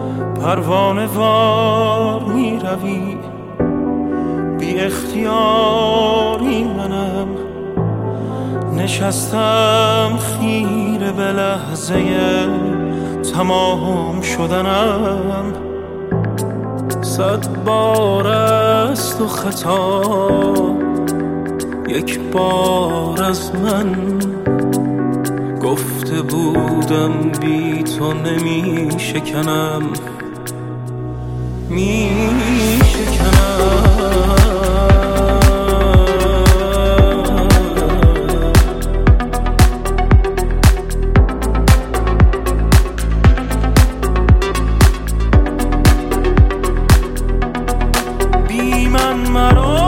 پروانه وار می روی، بی اختیاری منم نشستم خیره به لحظه تمام شدنم. 100 بار است و خطا، یک بار از من گفته بودم بی تو نمی شکنم، می شکنم. بی من مرا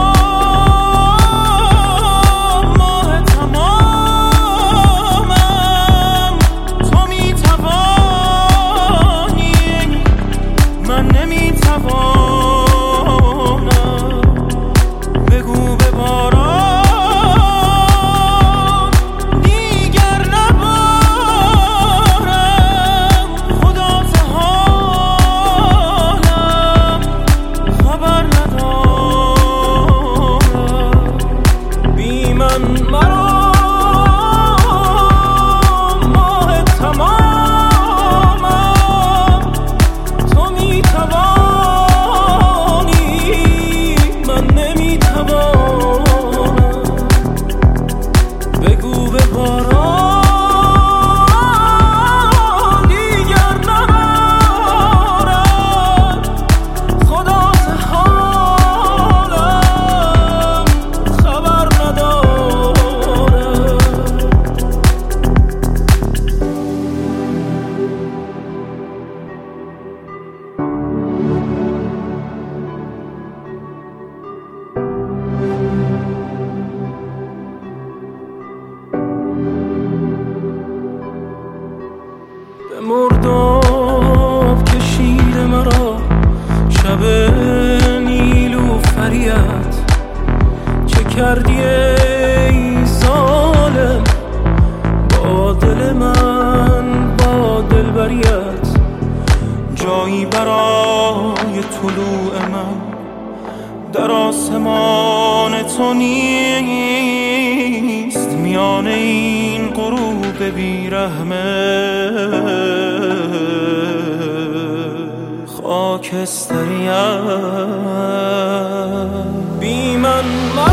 مرداب کشید مرا شب نیلوفریت، چه کردی ای ظالم با دل من، با دلبریت. جایی برای طلوع من در آسمان تو نیست، میان این غروب بیرحمه خاکستریت. بی من